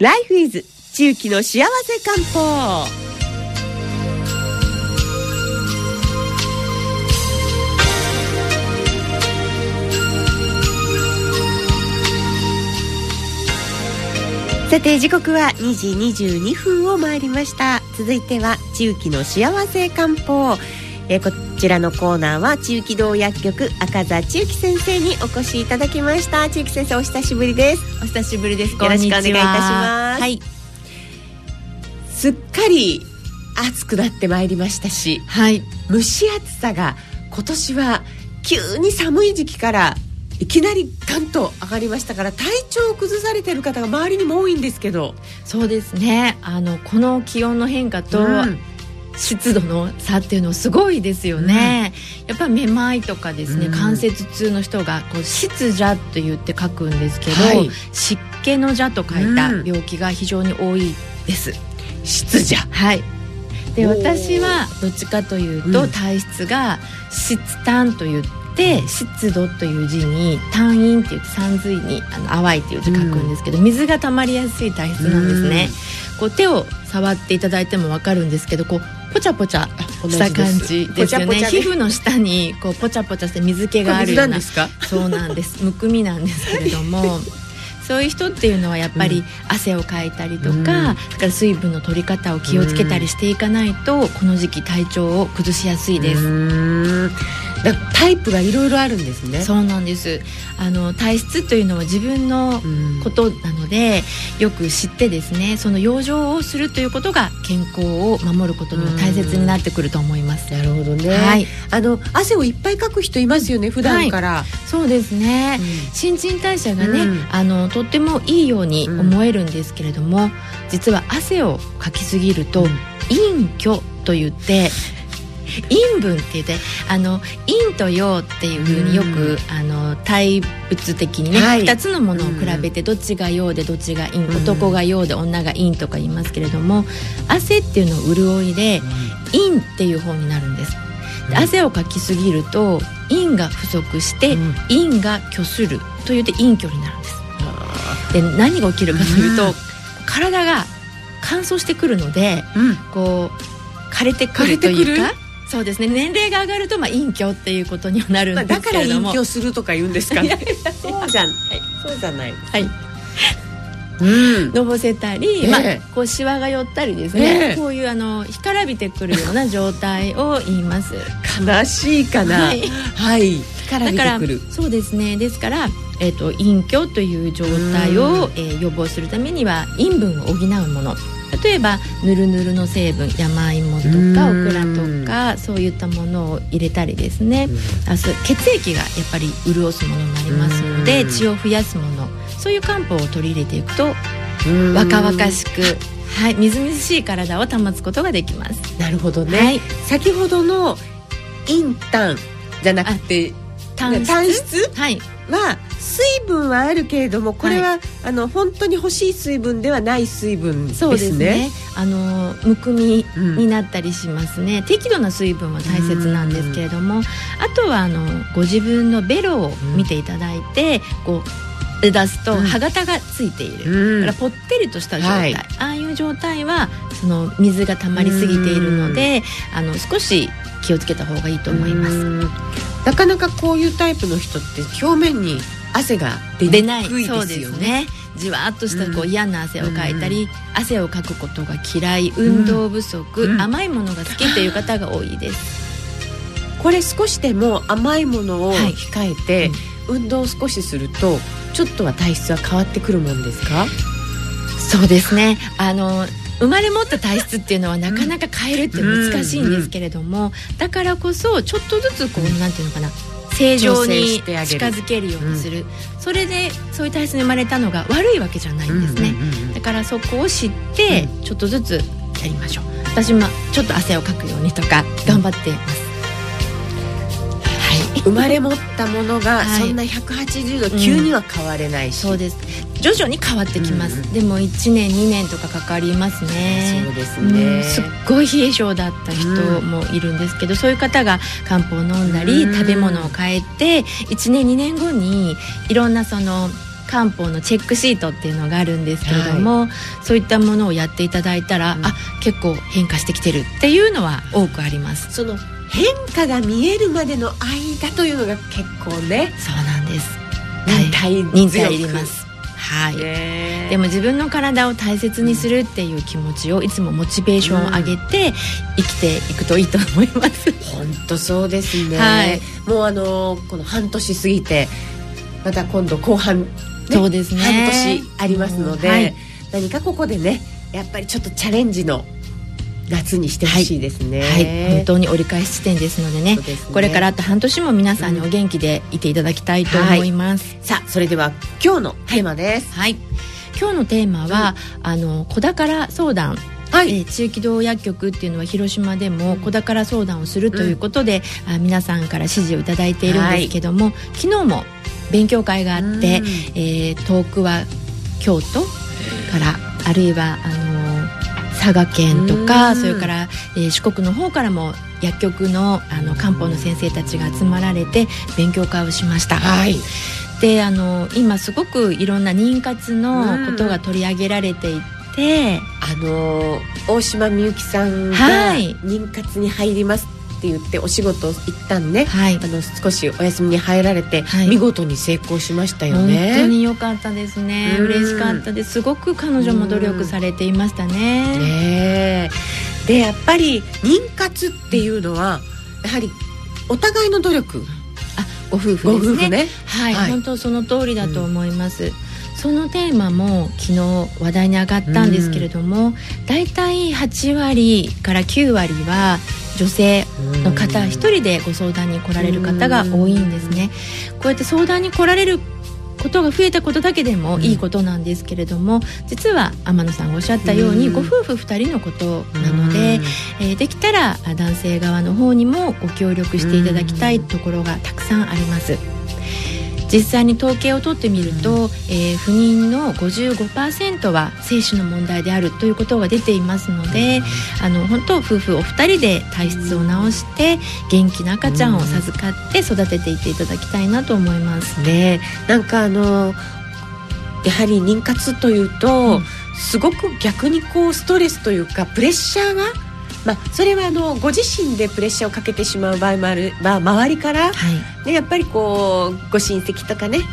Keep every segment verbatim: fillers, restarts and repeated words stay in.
ライフイズ中期の幸せ漢方。さて時刻はにじにじゅうにふんを回りました。続いては中期の幸せ漢方、えー、こちらのコーナーは中期堂薬局赤座中期先生にお越しいただきました。中期先生お久しぶりです。 お久しぶりです。 よろしくお願いいたします。 はい、 すっかり暑くなってまいりましたし、 はい、 蒸し暑さが今年は急に寒い時期からいきなりガンと上がりましたから、体調を崩されている方が周りにも多いんですけど。 そうですね、あのこの気温の変化と、うん、湿度の差っていうのすごいですよね、うん、やっぱりめまいとかですね、うん、関節痛の人がこう湿邪と言って書くんですけど、はい、湿気の邪と書いた病気が非常に多いです、うん、 湿邪。 はい。で私はどっちかというと、うん、体質が湿痰と言ってで湿度という字に単陰って言って三髄にあの淡いっていう字書くんですけど、うん、水が溜まりやすい体質なんですね、うん、こう手を触っていただいても分かるんですけど、こうポチャポチャした感じですよね。ポチャポチャで皮膚の下にこうポチャポチャして水気があるような。 水なんですか？ そうなんです。むくみなんですけれどもそういう人っていうのはやっぱり汗をかいたりとか、うん、だから水分の取り方を気をつけたりしていかないと、この時期体調を崩しやすいです。 うーん、だタイプがいろいろあるんですね。 そうなんです。あの体質というのは自分のことなので、よく知ってですね、その養生をするということが健康を守ることには大切になってくると思います。 なるほどね、 はい、 あの汗をいっぱいかく人いますよね、普段から、はい、 そうですね、うん、新陳代謝がね、うん、あのとってもいいように思えるんですけれども、うん、実は汗をかきすぎると、うん、陰虚といって陰分って言って、あの陰と陽っていう風によく、うん、あの対物的にね、はい、ふたつのものを比べてどっちが陽でどっちが陰、うん、男が陽で女が陰とか言いますけれども、汗っていうのは潤いで、うん、陰っていう方になるんです。で汗をかきすぎると陰が不足して、うん、陰が虚するというて陰虚になるんです。で何が起きるかというと、うん、体が乾燥してくるので、うん、こう枯れてくるというか、そうですね、年齢が上がるとまあ陰虚っていうことにはなるんですけれども、 だから陰虚するとか言うんですかね。そうじゃん、はい、そうじゃない、 はい、うん、のぼせたり、えーまあ、こうシワが寄ったりですね、えー、こういうあの干からびてくるような状態を言います。 悲しいかな、はい、はい、干からびてくる。 だからそうですね、ですから、えーと、陰虚という状態を、えー、予防するためには陰分を補うもの、例えばぬるぬるの成分、山芋とかオクラとかそういったものを入れたりですね、あす血液がやっぱり潤すものになりますので、血を増やすもの、そういう漢方を取り入れていくと若々しく、はい、みずみずしい体を保つことができます。 なるほどね、はい、先ほどの陰胆じゃなくて胆質、 胆質はいは水分はあるけれども、これは、はい、あの本当に欲しい水分ではない水分ですね。 そうですね、あのむくみになったりしますね、うん、適度な水分は大切なんですけれども、あとはあのご自分のベロを見ていただいて、うん、こう出すと歯型がついている、うん、だからぽってりとした状態、はい、ああいう状態はその水が溜まりすぎているので、あの少し気をつけた方がいいと思います。うん、 なかなかこういうタイプの人って表面に汗が出にくいですよね。そうですね、 じわっとしたこう嫌な汗をかいたり、うん、汗をかくことが嫌い、運動不足、うん、甘いものが好きという方が多いです。 これ少しでも甘いものを控えて、はい、うん、運動を少しするとちょっとは体質は変わってくるもんですか？ そうですね、あの生まれ持った体質っていうのはなかなか変えるって難しいんですけれども、うんうん、だからこそちょっとずつこう、うん、なんていうのかな、正常に近づけるようにする、うん、それでそういう体質に生まれたのが悪いわけじゃないんですね、うんうんうん、だからそこを知ってちょっとずつやりましょう。私もちょっと汗をかくようにとか頑張ってます、 はい、生まれ持ったものがそんなひゃくはちじゅうど急には変われないし、 うん、そうです、徐々に変わってきます、うんうん、でもいちねんにねんとかかかりますね。 そうですね、 うん、すっごい冷え性だった人もいるんですけど、うん、そういう方が漢方を飲んだり、うん、食べ物を変えていちねんにねんごにいろんなその漢方のチェックシートっていうのがあるんですけれども、はい、そういったものをやっていただいたら、うん、あ結構変化してきてるっていうのは多くあります。 その変化が見えるまでの間というのが結構ね。 そうなんです。 忍耐強く忍耐いります。はい、でも自分の体を大切にするっていう気持ちをいつもモチベーションを上げて生きていくといいと思います。 本当そうですね、 はい、 もうあのこの半年過ぎてまた今度後半、ね、 そうですね、 半年ありますので、 はい、 何かここでねやっぱりちょっとチャレンジの夏にしてほしいですね、 はいはい、本当に折り返し地点ですので ね, でねこれからあと半年も皆さんにお元気でいていただきたいと思います、 うんはい、さあそれでは今日のテーマです、 はいはい、今日のテーマは、うん、あの子宝相談、はい、えー、地域道薬局っていうのは広島でも子宝相談をするということで、うん、あ皆さんから指示をいただいているんですけども、はい、昨日も勉強会があって、うん、えー、遠くは京都からあるいはあの佐賀県とか、それから、えー、四国の方からも薬局 の, あの漢方の先生たちが集まられて勉強会をしました、はい、であの今すごくいろんな妊活のことが取り上げられていて、 あの大島美幸さんが妊活に入りますって言ってお仕事を一旦ね、はい、あの少しお休みに入られて、はい、見事に成功しましたよね。 本当に良かったですね。嬉しかったです。すごく彼女も努力されていました ね, ねでやっぱり妊活っていうのはやはりお互いの努力、 あご夫婦ですね。 ご夫婦ね、 はいはい、本当その通りだと思います、うん、そのテーマも昨日話題に上がったんですけれども、だいたいはちわりからきゅうわりは女性の方一人でご相談に来られる方が多いんですね。こうやって相談に来られることが増えたことだけでもいいことなんですけれども、実は天野さんがおっしゃったようにご夫婦ふたりのことなので、えー、できたら男性側の方にもご協力していただきたいところがたくさんあります。実際に統計を取ってみると、えー、不妊の ごじゅうごパーセント は精子の問題であるということが出ていますので、あの本当夫婦お二人で体質を治して元気な赤ちゃんを授かって育てていっていただきたいなと思いますね。なんかあのやはり妊活というと、うん、すごく逆にこうストレスというかプレッシャーが、まあ、それはあのご自身でプレッシャーをかけてしまう場合もある、まあ、周りから、はいね、やっぱりこうご親戚とかね、はい、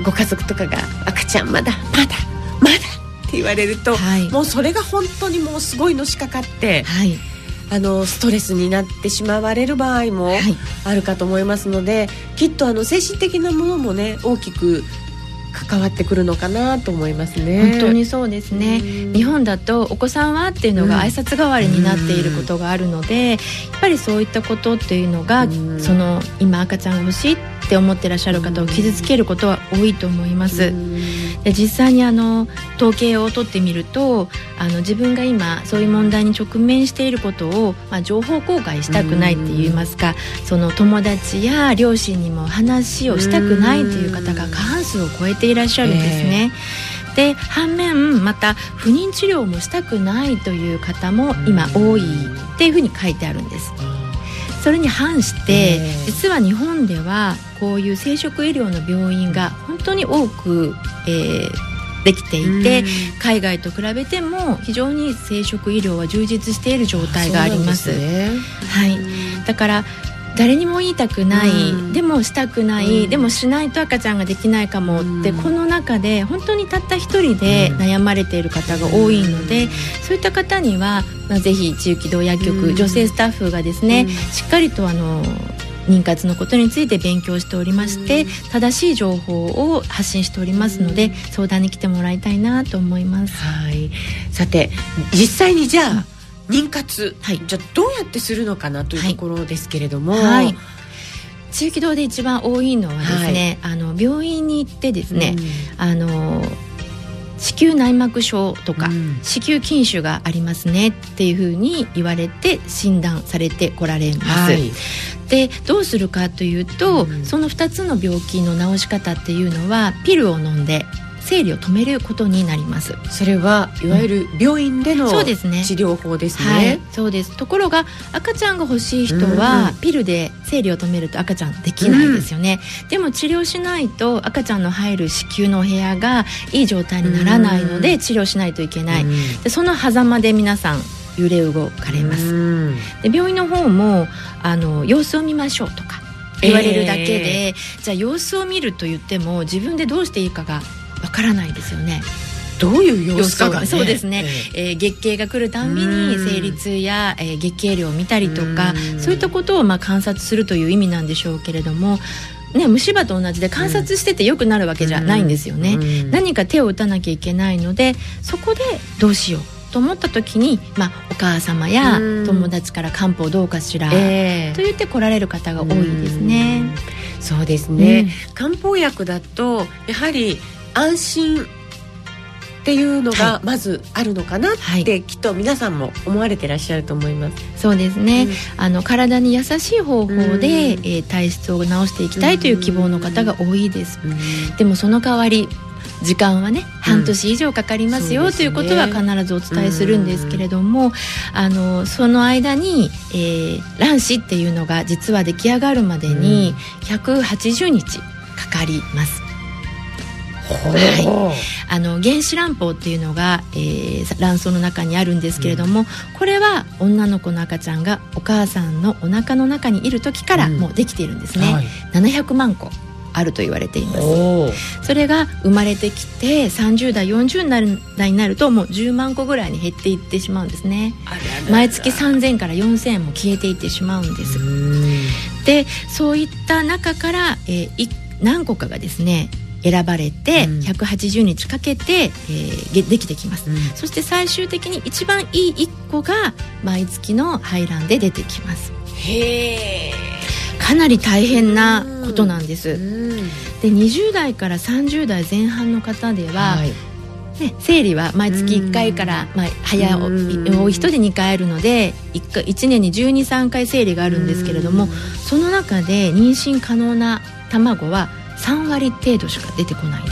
ご家族とかが赤ちゃんまだまだまだって言われると、はい、もうそれが本当にもうすごいのしかかって、はい、あのストレスになってしまわれる場合もあるかと思いますので、はい、きっとあの精神的なものもね大きく関わってくるのかなと思いますね。 本当にそうですね。日本だとお子さんはっていうのが挨拶代わりになっていることがあるので、やっぱりそういったことっていうのがその今赤ちゃんが欲しいって思ってらっしゃる方を傷つけることは多いと思います。で実際にあの統計を取ってみると、あの自分が今そういう問題に直面していることを、まあ、情報公開したくないって言いますか、その友達や両親にも話をしたくないという方が過半数を超えていらっしゃるんですね。で反面また不妊治療もしたくないという方も今多いっていうふうに書いてあるんです。それに反して実は日本ではこういう生殖医療の病院が本当に多く、えー、できていて、海外と比べても非常に生殖医療は充実している状態があります。 そうなんですね。 はい、だから誰にも言いたくない、でもしたくない、でもしないと赤ちゃんができないかもって、この中で本当にたった一人で悩まれている方が多いので、そういった方には、まあ、ぜひ地域道薬局女性スタッフがですね、しっかりとあの妊活のことについて勉強しておりまして、正しい情報を発信しておりますので、相談に来てもらいたいなと思います。 はい、さて実際にじゃあ妊活、はい、じゃあどうやってするのかなというところですけれども、はいはい、 地域道で一番多いのはですね、はい、あの病院に行ってですね、うん、あの子宮内膜症とか、うん、子宮筋腫がありますねっていうふうに言われて診断されてこられます、はい、でどうするかというと、うん、そのふたつの病気の治し方っていうのはピルを飲んで生理を止めることになります。 それはいわゆる病院での、うん、 そうですね、 治療法ですね。 はい、そうです。ところが赤ちゃんが欲しい人は、うん、ピルで生理を止めると赤ちゃんできないですよね、うん、でも治療しないと赤ちゃんの入る子宮のお部屋がいい状態にならないので、うん、治療しないといけない、うん、でその狭間で皆さん揺れ動かれます、うん、で病院の方もあの様子を見ましょうとか言われるだけで、えー、じゃあ様子を見ると言っても自分でどうしていいかがわからないですよね。 どういう様子かがね。 そうですね、えーえー、月経が来るたんびに生理痛や、えー、月経量を見たりとか、そういったことをまあ観察するという意味なんでしょうけれども、ね、虫歯と同じで観察してて良くなるわけじゃないんですよね、うん、何か手を打たなきゃいけないので、そこでどうしようと思った時に、まあ、お母様や友達から漢方どうかしら、えー、と言って来られる方が多いですね。 うそうですね、うん、漢方薬だとやはり安心っていうのがまずあるのかなって、はい、きっと皆さんも思われてらっしゃると思います。 そうですね、うん、あの体に優しい方法で、うん、えー、体質を治していきたいという希望の方が多いです、うん、でもその代わり時間はね半年以上かかりますよ、うん、ということは必ずお伝えするんですけれども、うん、あのその間に、えー、卵子っていうのが実は出来上がるまでにひゃくはちじゅうにちかかります、はい、あの原子卵胞っていうのが、えー、卵巣の中にあるんですけれども、うん、これは女の子の赤ちゃんがお母さんのお腹の中にいる時からもうできているんですね、うん、はい、ななひゃくまんこあると言われています。それが生まれてきてさんじゅうだいよんじゅうだいになるともうじゅうまんこぐらいに減っていってしまうんですね。あららら、毎月さんぜんからよんせんえんも消えていってしまうんです。でそういった中から、えー、何個かがですね選ばれてひゃくはちじゅうにちかけて、えー、できてきます、うん、そして最終的に一番いいいっこが毎月の排卵で出てきます。へー、かなり大変なことなんです、うん、でにじゅうだいからさんじゅうだいぜん半の方では、はい、ね、生理は毎月いっかいから、まあ、早多い人でにかいあるので 1, いちねんにじゅうに、さんかい生理があるんですけれども、その中で妊娠可能な卵はさんわり程度しか出てこないんです。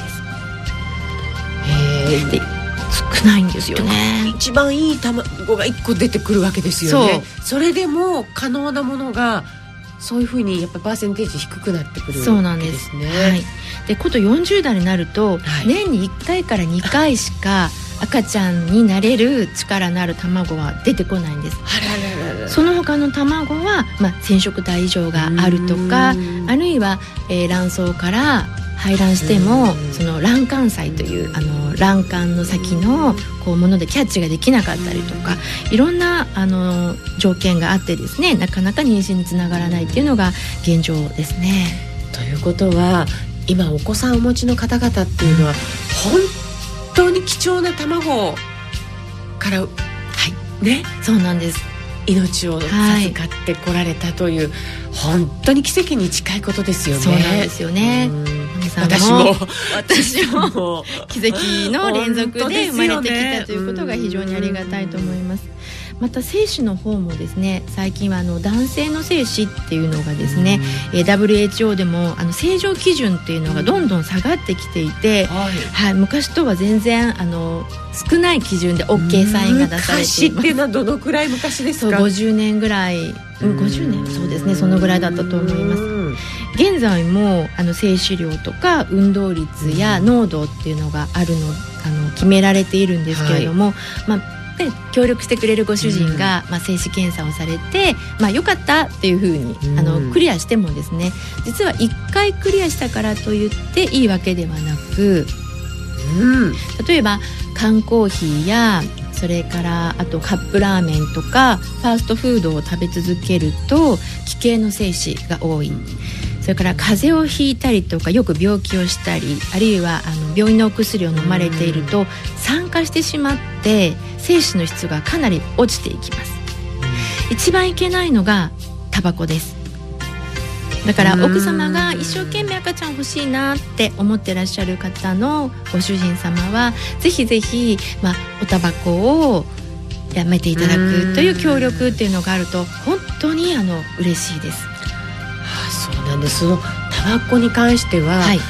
へー、で少ないんですよね。 一番いい卵がいっこ出てくるわけですよね。 そ, それでも可能なものがそういうふうにやっぱパーセンテージ低くなってくるわけですね。 そうなんです、はい、でことよんじゅうだいになると、はい、年にいっかいからにかいしか赤ちゃんになれる力のある卵は出てこないんです。あらららら、その他の卵は、まあ、染色体異常があるとか、あるいは、えー、卵巣から排卵してもその卵管細というあの卵管の先のこうものでキャッチができなかったりとか、いろんなあの条件があってですね、なかなか妊娠につながらないっていうのが現状ですね。 ということは今お子さんをお持ちの方々っていうのは本当に貴重な卵から、はいね、 そうなんです、 命を授かってこられたという、はい、本当に奇跡に近いことですよね。 そうなんですよね。 私も私も奇跡の連続で生まれてきたということが非常にありがたいと思います。また精子の方もですね、最近はあの男性の精子っていうのがですね、えー、ダブリューエイチオー でもあの正常基準っていうのがどんどん下がってきていて、はいはい、昔とは全然あの少ない基準で OK サインが出されています。 昔っていうのはどのくらい昔ですか？ そうごじゅうねんぐらい、ごじゅうねん、そうですね、そのぐらいだったと思います。現在もあの精子量とか運動率や濃度っていうのがあるの、あの決められているんですけれども、はい、まあで協力してくれるご主人が、うんまあ、精子検査をされて、まあ、よかったっていうふうに、うん、あのクリアしてもですね、実はいっかいクリアしたからといっていいわけではなく、うん、例えば缶コーヒーやそれからあとカップラーメンとかファーストフードを食べ続けると奇形の精子が多い。それから風邪をひいたりとかよく病気をしたり、あるいはあの病院のお薬を飲まれていると酸化してしまって精子の質がかなり落ちていきます。一番いけないのがタバコです。だから奥様が一生懸命赤ちゃん欲しいなって思ってらっしゃる方のご主人様はぜひぜひ、まあ、おタバコをやめていただくという協力っていうのがあると本当にあの嬉しいです。 そうなんです。そのタバコに関しては、はい、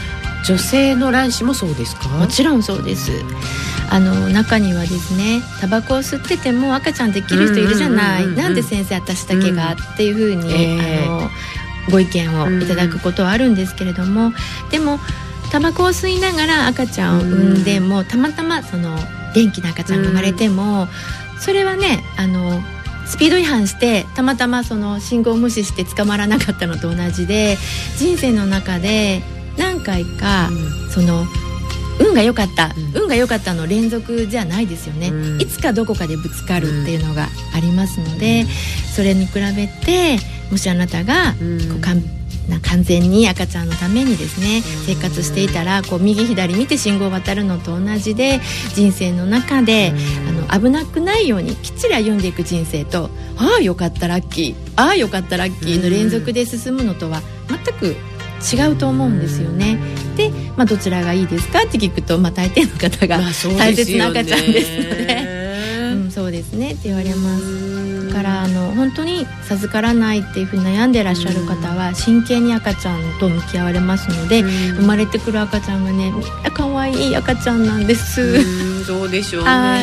女性の卵子もそうですか？ もちろんそうです。あの中にはですね、タバコを吸ってても赤ちゃんできる人いるじゃない、うんうんうんうん、なんで先生私だけが、うん、っていうふうに、えー、あのご意見をいただくことはあるんですけれども、うん、でもタバコを吸いながら赤ちゃんを産んでも、うん、たまたまその元気な赤ちゃんが生まれても、うん、それはね、あのスピード違反してたまたまその信号を無視して捕まらなかったのと同じで、人生の中で何回か、うん、その運が良かった、うん、運が良かったの連続じゃないですよね、うん、いつかどこかでぶつかるっていうのがありますので、うん、それに比べてもしあなたがこうかんな完全に赤ちゃんのためにですね、生活していたらこう右左見て信号を渡るのと同じで、人生の中であの危なくないようにきっちり歩んでいく人生と、ああよかったラッキー、ああよかったラッキーの連続で進むのとは全く違うと思うんですよね。で、まあ、どちらがいいですかって聞くと、まあ、大抵の方が大切な赤ちゃんですので、うん、そうですねって言われます。だからあの本当に授からないっていうふうに悩んでいらっしゃる方は真剣に赤ちゃんと向き合われますので、生まれてくる赤ちゃんがね、みんな可愛い赤ちゃんなんです。 うん、そうでしょうね、はい、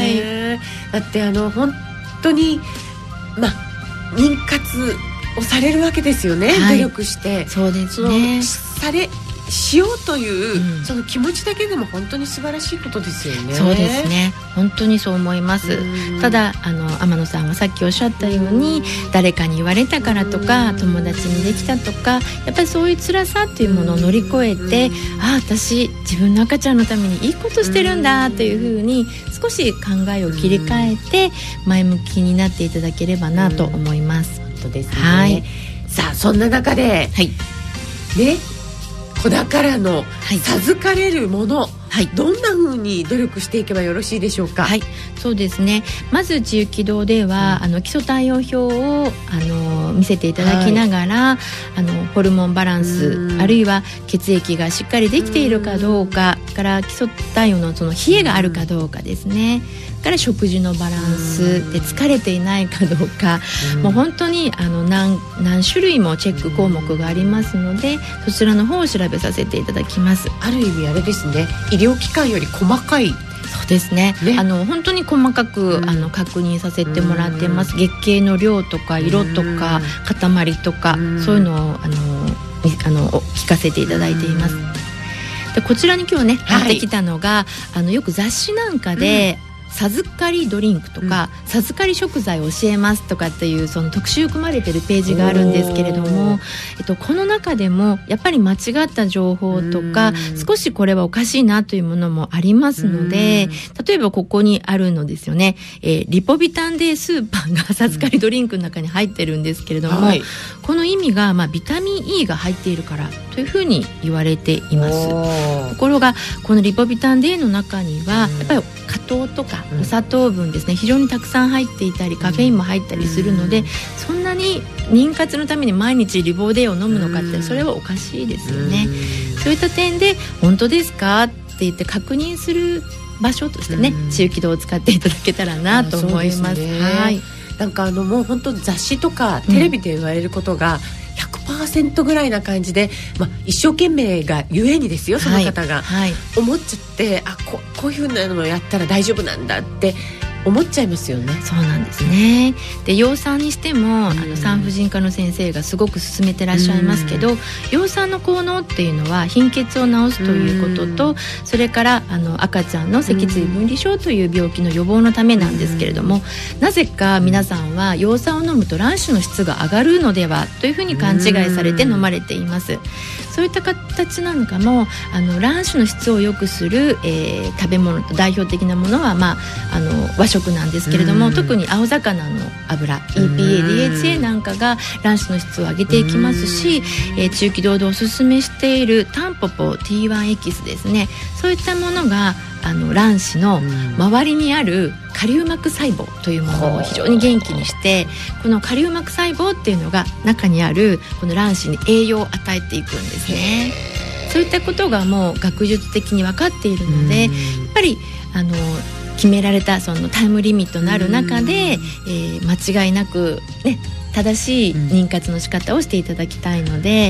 だってあの本当に、まあ、妊活をされるわけですよね、はい、努力して。 そうですね、 されしようという、うん、その気持ちだけでも本当に素晴らしいことですよね。 そうですね、本当にそう思います。ただあの天野さんはさっきおっしゃったように、誰かに言われたからとか友達にできたとか、やっぱりそういう辛さっていうものを乗り越えて、ああ私自分の赤ちゃんのためにいいことしてるんだというふうに少し考えを切り替えて前向きになっていただければなと思います。 本当ですね、 はい、 さあそんな中で、はい、ね、子宝の授かれるもの、はい、どんな風に努力していけばよろしいでしょうか？ はい、そうですね、まず地域堂では、うん、あの基礎体温表をあの見せていただきながら、はい、あのホルモンバランス、あるいは血液がしっかりできているかどうかから基礎体温のその冷えがあるかどうかですね、から食事のバランスで疲れていないかどうか、うん、もう本当にあの 何, 何種類もチェック項目がありますので、そちらの方を調べさせていただきます。 ある意味あれですね、医療機関より細かい。 そうですね、ね、あの本当に細かく、うん、あの確認させてもらってます。月経の量とか色とか塊とか、そういうのをあのあの聞かせていただいています。でこちらに今日ね持ってきたのが、はい、あのよく雑誌なんかで、うん、授かりドリンクとか、うん、授かり食材を教えますとかっていうその特集組まれてるページがあるんですけれども、えっと、この中でもやっぱり間違った情報とか、少しこれはおかしいなというものもありますので、例えばここにあるのですよね、えー、リポビタン D スーパーが授かりドリンクの中に入ってるんですけれども、はい、この意味が、まあ、ビタミン E が入っているからというふうに言われています。ところがこのリポビタン D の中にはやっぱり果糖とかお砂糖分ですね、非常にたくさん入っていたりカフェインも入ったりするので、そんなに妊活のために毎日リボデーを飲むのかってそれはおかしいですよね。そういった点で本当ですかって言って確認する場所としてね、地域堂を使っていただけたらなと思います。はい、 なんかあのもう本当雑誌とかテレビで言われることが、うん、ひゃくパーセント ぐらいな感じで、まあ、一生懸命がゆえにですよ、その方が、はいはい、思っちゃって、あ こ, こういうふうなのをやったら大丈夫なんだって思っちゃいますよね。 そうなんですね。で葉酸にしても、うん、あの産婦人科の先生がすごく勧めてらっしゃいますけど、うん、葉酸の効能っていうのは貧血を治すということと、うん、それからあの赤ちゃんの脊椎分離症という病気の予防のためなんですけれども、うん、なぜか皆さんは葉酸を飲むと卵子の質が上がるのではというふうに勘違いされて飲まれています。そういった形なんかもあの卵子の質を良くする、えー、食べ物と代表的なものは、まあ、あの和食なんですけれども、特に青魚の油 イーピーエー、ディーエイチエー なんかが卵子の質を上げていきますし、えー、中期堂でおすすめしているタンポポ ティーワン エキスですね、そういったものがあの卵子の周りにある下流膜細胞というものを非常に元気にして、この下流膜細胞っていうのが中にあるこの卵子に栄養を与えていくんですね。そういったことがもう学術的に分かっているので、やっぱりあの決められたそのタイムリミットのある中で、えー、間違いなく、ね、正しい妊活の仕方をしていただきたいので、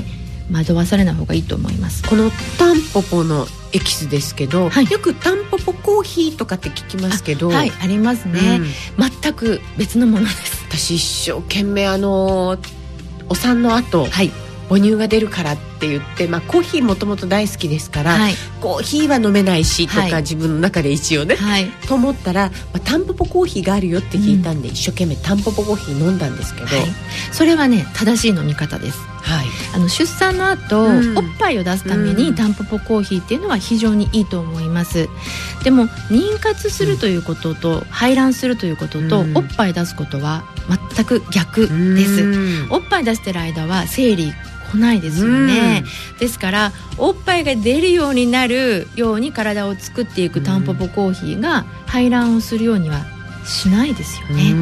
惑わされない方がいいと思います。 このタンポポのエキスですけど、はい、よくタンポポコーヒーとかって聞きますけど、 あ、はい、ありますね、うん、全く別のものです。 私一生懸命あのお産の後、はい、母乳が出るからって言って、まあ、コーヒーもともと大好きですから、はい、コーヒーは飲めないしとか、はい、自分の中で一応ね、はい、と思ったら、まあ、タンポポコーヒーがあるよって聞いたんで、うん、一生懸命タンポポコーヒー飲んだんですけど、はい、 それはね正しい飲み方です。はい、あの出産の後、うん、おっぱいを出すために、うん、タンポポコーヒーっていうのは非常にいいと思います。でも妊活するということと、うん、排卵するということと、うん、おっぱい出すことは全く逆です、うん、おっぱい出してる間は生理来ないですよね、うん、ですからおっぱいが出るようになるように体を作っていくタンポポコーヒーが排卵をするようにはしないですよね、うん、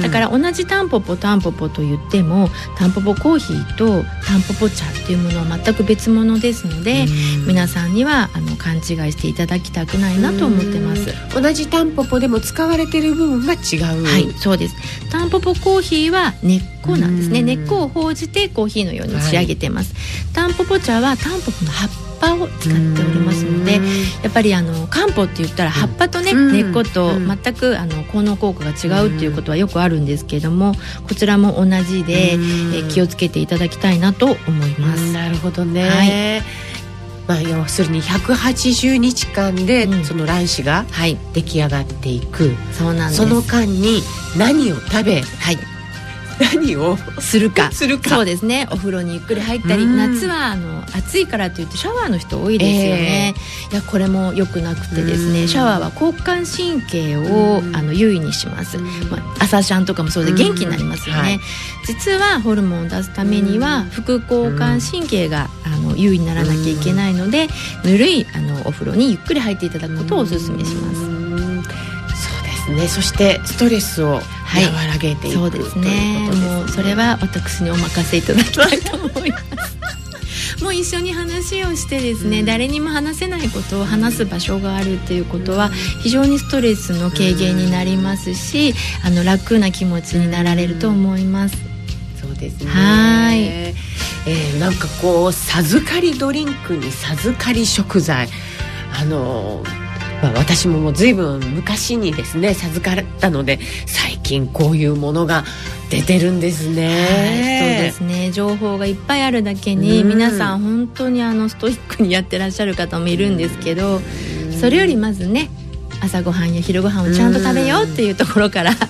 だから同じタンポポタンポポと言ってもタンポポコーヒーとタンポポ茶っていうものは全く別物ですので、うん、皆さんにはあの勘違いしていただきたくないなと思ってます。 うん、同じタンポポでも使われている部分が違う。 はい、そうです。タンポポコーヒーは根っこなんですね。根っこを報じてコーヒーのように仕上げてます、はい、タンポポ茶はタンポポの葉っぱを使っておりますので、やっぱりあの漢方って言ったら葉っぱとね、うん、根っこと全くあの効能効果が違うっていうことはよくあるんですけれども、こちらも同じで、え気をつけていただきたいなと思います。 なるほどね、はい、まあ、要するにひゃくはちじゅうにちかんで、うん、その卵子が出来上がっていく、はい、 そうなんです。 その間に何を食べ、はい、何をするかするか。 そうですね。お風呂にゆっくり入ったり、夏はあの暑いからといってシャワーの人多いですよね、えー、いやこれも良くなくてですね、シャワーは交感神経をあの優位にします、まあ、朝シャンとかもそうで元気になりますよね、はい、実はホルモンを出すためには副交感神経があの優位にならなきゃいけないので、ぬるいあのお風呂にゆっくり入っていただくことをお勧めします。 ね、そしてストレスを和らげていく、はい、そうですね。 もうそれは私にお任せいただきたいと思いますもう一緒に話をしてですね、うん、誰にも話せないことを話す場所があるっていうことは非常にストレスの軽減になりますし、あの楽な気持ちになられると思います。 そうですね。 はい、 えー、なんかこう授かりドリンクに授かり食材、あのーまあ、私ももう随分昔にですね授かったので、最近こういうものが出てるんですね、 はい、そうですね。情報がいっぱいあるだけに、うん、皆さん本当にあのストイックにやってらっしゃる方もいるんですけど、うん、それよりまずね朝ごはんや昼ごはんをちゃんと食べようっていうところから、うん、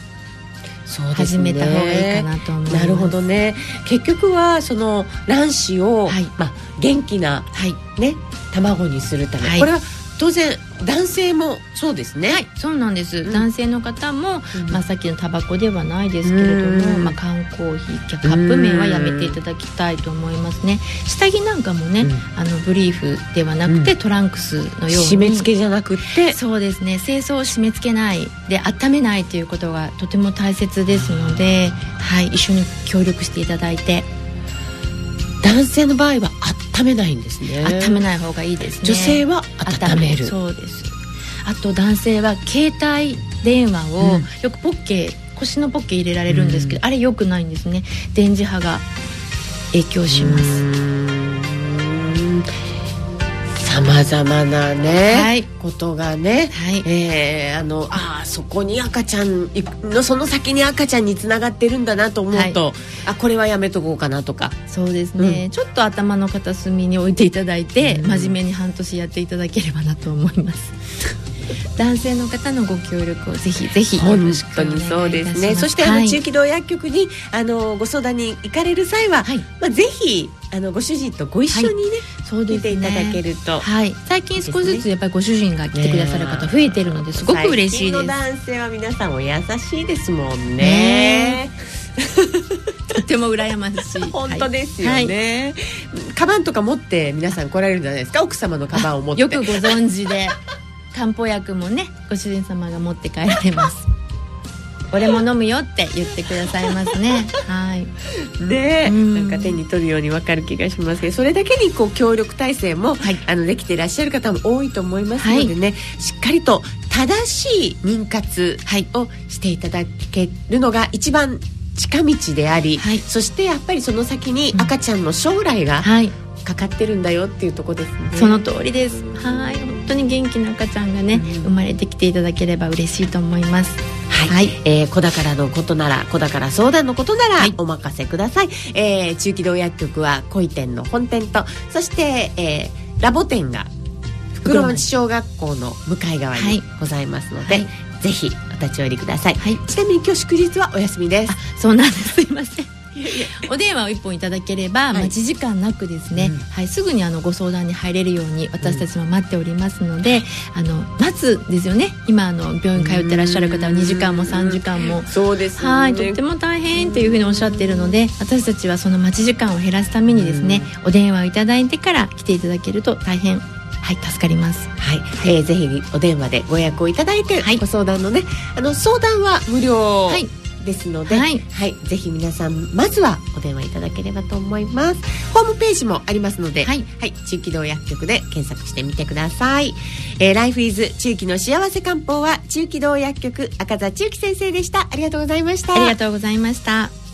始めた方がいいかなと思います。 なるほどね。結局はその卵子を、はい、まあ、元気な、はいね、卵にするため、はい、これは当然男性もそうですね。 はい、そうなんです、うん、男性の方も、うんまあ、さっきのタバコではないですけれども、まあ、缶コーヒーカップ麺はやめていただきたいと思いますね。下着なんかもね、うん、あのブリーフではなくて、うん、トランクスのように締め付けじゃなくて、 そうですね、清掃を締め付けないで温めないということがとても大切ですので、はい、一緒に協力していただいて。 男性の場合は温めないんですね。 温めない方がいいですね。 女性は温める。 そうです。あと男性は携帯電話を、うん、よくポッケ腰のポッケ入れられるんですけど、うん、あれ良くないんですね。電磁波が影響します。 さまざまなね、はい、ことがね、はい、えー、あのあそこに赤ちゃんのその先に赤ちゃんにつながってるんだなと思うと、はい、あこれはやめとこうかなとか。 そうですね、うん、ちょっと頭の片隅に置いていただいて、うん、真面目に半年やっていただければなと思います男性の方のご協力をぜひぜひよろしくお願いいたします。 本当にそうですね。そしてあの、はい、地域道薬局にあのご相談に行かれる際は、はい、まあ、ぜひあのご主人とご一緒にね、はい、そうですね、見ていただけると、 はい、最近少しずつやっぱりご主人が来てくださる方増えているのですごく嬉しいです。 最近の男性は皆さんお優しいですもんね。 とても羨ましい本当ですよね、はい、カバンとか持って皆さん来られるんじゃないですか。奥様のカバンを持ってよくご存知で漢方薬もねご主人様が持って帰られます俺も飲むよって言ってくださいますね。はい。 で、なんか手に取るように分かる気がしますけど、それだけにこう協力体制も、はい、あのできていらっしゃる方も多いと思いますのでね、はい、しっかりと正しい妊活をしていただけるのが一番近道であり、はい、そしてやっぱりその先に赤ちゃんの将来が、はい、 かかってるんだよっていうところですね。 その通りです。はい、本当に元気な赤ちゃんがね、うん、生まれてきていただければ嬉しいと思います。 はい、はい、えー、子宝のことなら子宝相談のことならお任せください、はい、えー、中期堂薬局は小井店の本店と、そして、えー、ラボ店が袋町小学校の向かい側にございますので、はいはい、ぜひお立ち寄りください、はい、ちなみに今日祝日はお休みです。あ、 そうなんです、すいませんお電話を一本いただければ、はい、待ち時間なくですね、うんはい、すぐにあのご相談に入れるように私たちも待っておりますので、うん、あの待つですよね。今あの病院通ってらっしゃる方はにじかんもさんじかんも、 そうですね、 はい、とっても大変というふうにおっしゃっているので、私たちはその待ち時間を減らすためにですね、お電話をいただいてから来ていただけると大変、はい、助かります。 はい、えー、ぜひお電話でご予約をいただいて、はい、ご相談のね、あの相談は無料、はいですので、はいはい、ぜひ皆さんまずはお電話いただければと思います。ホームページもありますので、はいはい、中期堂薬局で検索してみてください。えー、ライフイズ中期の幸せ漢方は中期堂薬局赤座中期先生でした。ありがとうございました。 ありがとうございました。